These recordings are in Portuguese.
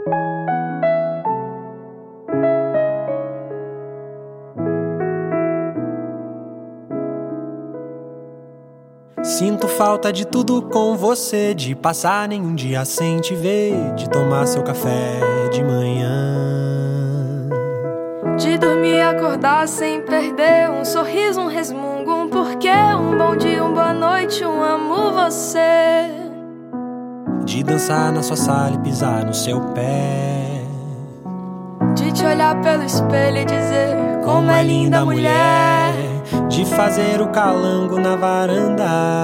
Sinto falta de tudo com você, de passar nenhum dia sem te ver, de tomar seu café de manhã, de dormir e acordar sem perder um sorriso, um resmungo, um porquê, um bom dia, uma boa noite, um amo você, de dançar na sua sala e pisar no seu pé, de te olhar pelo espelho e dizer como é linda a mulher, de fazer o calango na varanda,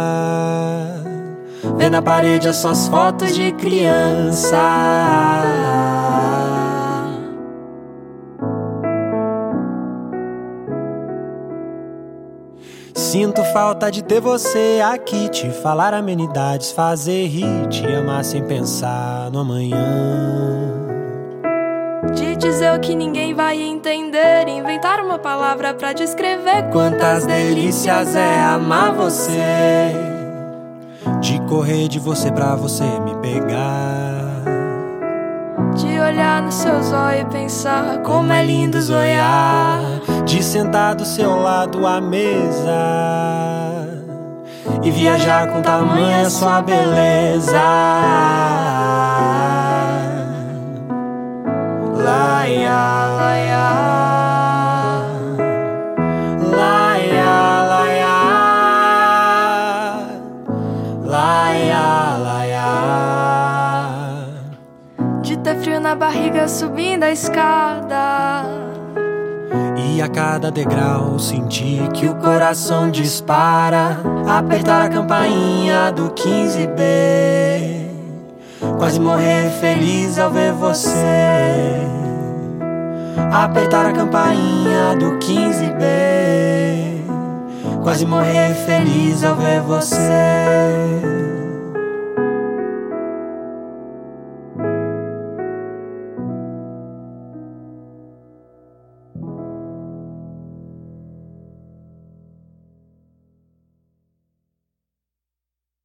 ver na parede as suas fotos de criança. Sinto falta de ter você aqui, te falar amenidades, fazer rir, te amar sem pensar no amanhã, de dizer o que ninguém vai entender, inventar uma palavra pra descrever quantas delícias é amar você, de correr de você pra você me pegar, de olhar no seu zóio e pensar como é lindo zoiar, de sentar do seu lado à mesa e viajar com tamanha sua beleza. Laia, laia, laia, laia, laia, laia, de ter frio na barriga subindo a escada e a cada degrau sentir que o coração dispara, apertar a campainha do 15B, quase morrer feliz ao ver você, apertar a campainha do 15B, quase morrer feliz ao ver você.